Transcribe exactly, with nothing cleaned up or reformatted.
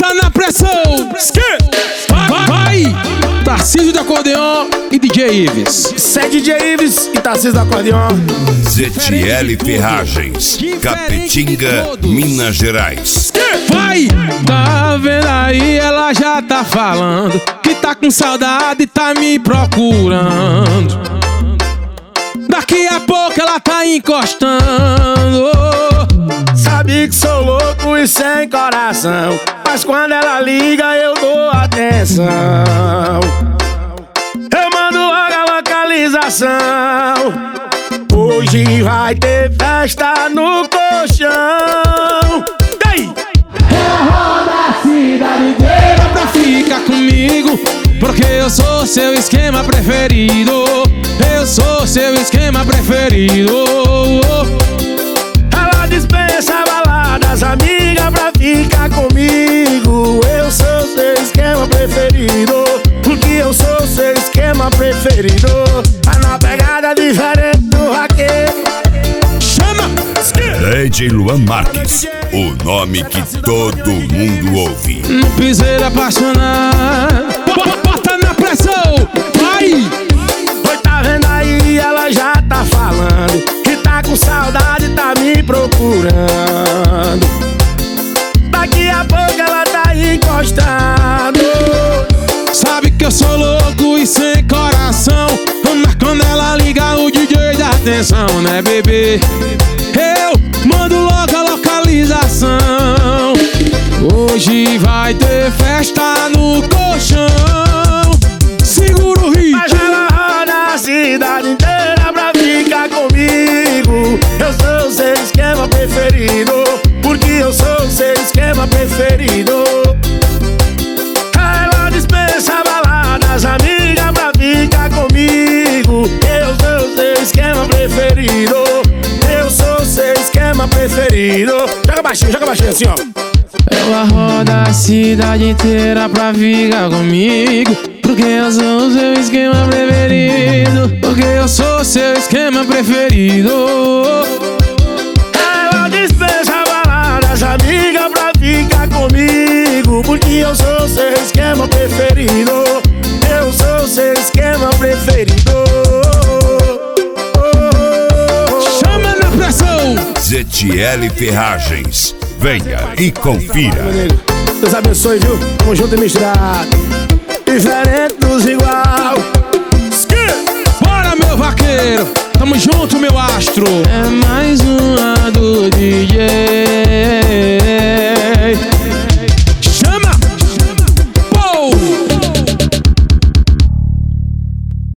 Bota na pressão. Vai, vai. Tarcísio do acordeon e D J Ives. Isso é D J Ives e Tarcísio do acordeon. Z T L Ferragens, Capetinga, Minas Gerais. Vai! Tá vendo aí, ela já tá falando que tá com saudade e tá me procurando. Daqui a pouco ela tá encostando. Sabe que sou louco e sem coração, mas quando ela liga eu dou atenção. Eu mando logo a localização. Hoje vai ter festa no colchão. Daí! Roda a cidade inteira pra ficar comigo, porque eu sou seu esquema preferido. Eu sou seu esquema preferido. Ela dispensa baladas, amiga, pra ficar comigo. Eu sou seu esquema preferido, porque eu sou seu esquema preferido. Tá na pegada diferente do vaqueiro. Chama! D J Luan Marques, o nome que todo mundo ouve. No piseiro apaixonado. Bota na pressão. Vai! Oi, tá vendo aí, ela já tá falando que tá com saudade, tá me procurando. Daqui a pouco ela tá encostando. Sabe que eu sou louco e sem coração, mas quando ela liga o D J dá atenção, né, bebê? Eu mando logo a localização. Hoje vai ter festa no colchão. Segura o ritmo. Mas ela roda a cidade inteira pra ficar comigo. Eu sou seu esquema preferido, porque eu sou seu esquema preferido. Ela dispensa baladas, amiga, pra ficar comigo. Eu sou seu esquema preferido. Eu sou seu esquema preferido. Joga baixinho, joga baixinho assim, ó. Ela roda a cidade inteira pra ficar comigo, porque eu sou o seu esquema preferido. Porque eu sou seu esquema preferido. Ela dispensa baladas, amiga, pra ficar comigo, porque eu sou seu esquema preferido. Eu sou seu esquema preferido. Chama na pressão. Z T L Ferragens, venha e confira. Deus abençoe, viu? Tamo junto e misturado, diferente dos igual. Bora, meu vaqueiro, tamo junto, meu astro. É mais uma do D J.